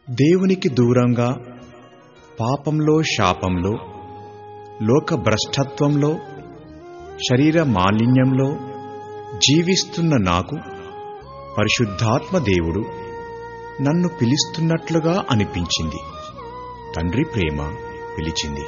దేవునికి దూరంగా పాపంలో, శాపంలో, లోక భ్రష్టత్వంలో, శరీర మాలిన్యంలో జీవిస్తున్న నాకు పరిశుద్ధాత్మ దేవుడు నన్ను పిలుస్తున్నట్లుగా అనిపించింది. తండ్రి ప్రేమ పిలిచింది.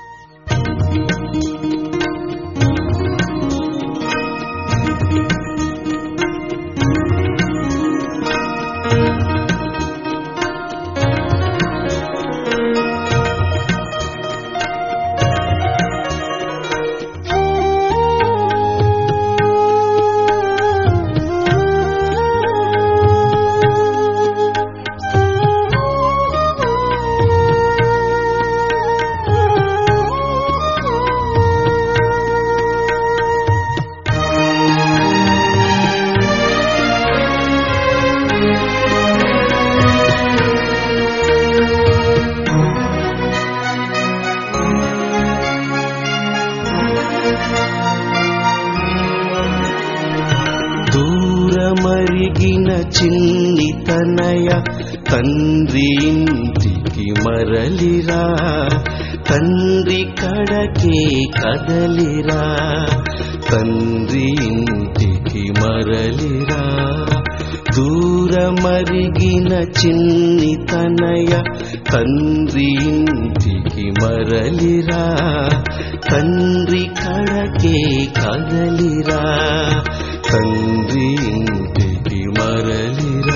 మరిగిన చిన్ని తనయ తండ్రి ఇంటికి మరలిరా, తండ్రి కడకే కదలిరా, తండ్రి ఇంటికి మరలిరా. దూర మరిగిన చిన్ని తనయ తండ్రి ఇంటికి మరలిరా, తండ్రి కడకే కదలిరా, తండ్రి ఇంటికి మరలిరా.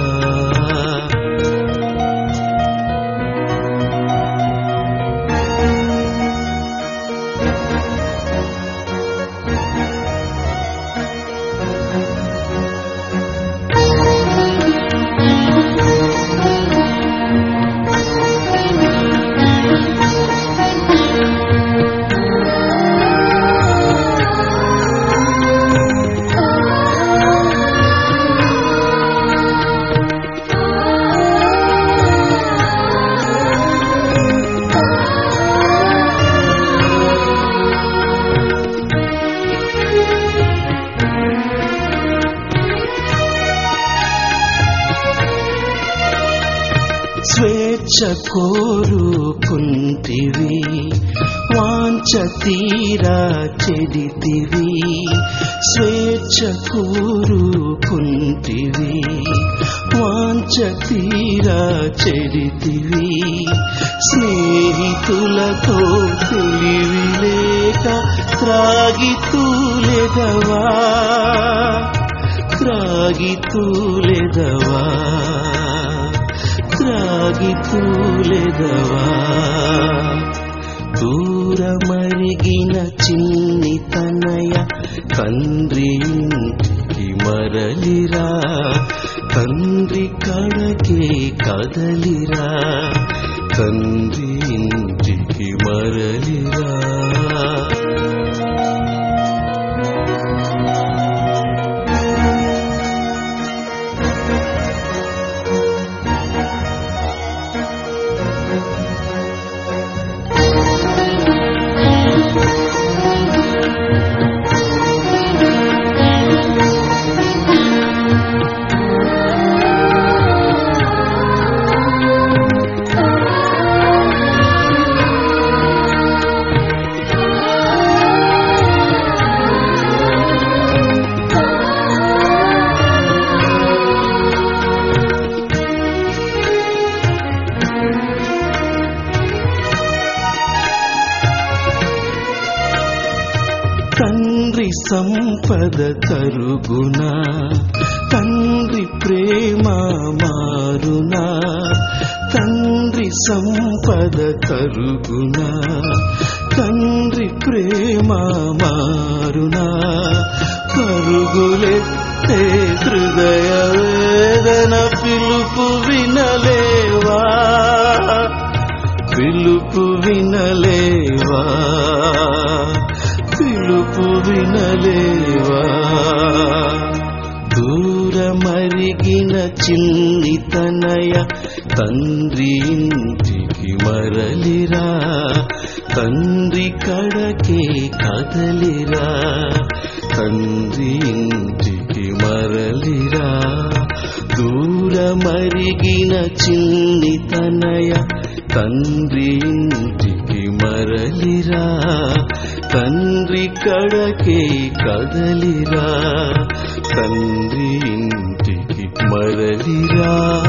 స్వేచ్ఛ కోరుకుంటివి, వాంఛ తీరా చెడితివి. స్వేచ్ఛ కోరుకుంటివి, వాంఛ తీరా చెడితివి. స్నేహితులతో తెలివి లేక త్రాగితూలెదవా, త్రాగితూలెదవా, త్రాగితూలెదవా. దూర మరిగిన చిన్ని తనయ తండ్రి ఇంటికి మరలిరా, తండ్రి కడకే కదలిరా, తండ్రి ఇంటికి మరలిరా. తండ్రి సంపద తరుగునా, తండ్రి ప్రేమ మారునా, తండ్రి సంపద తరుగునా, తండ్రి ప్రేమ మారునా. పరుగులెత్తే హృదయ వేదన పిలుపు వినలేవా, పిలుపు వినలేవా, పిలుపు వినలేవా. దూర మరిగిన చిన్ని తనయ తండ్రి ఇంటికి మరలిరా, తండ్రి కడకే కదలిరా, తండ్రి ఇంటికి మరలిరా. దూరమరిగిన చిన్ని తనయ తండ్రి ఇంటికి మరలిరా తండ్రి కడకే కదలిరా తండ్రి ఇంటికి మరలిరా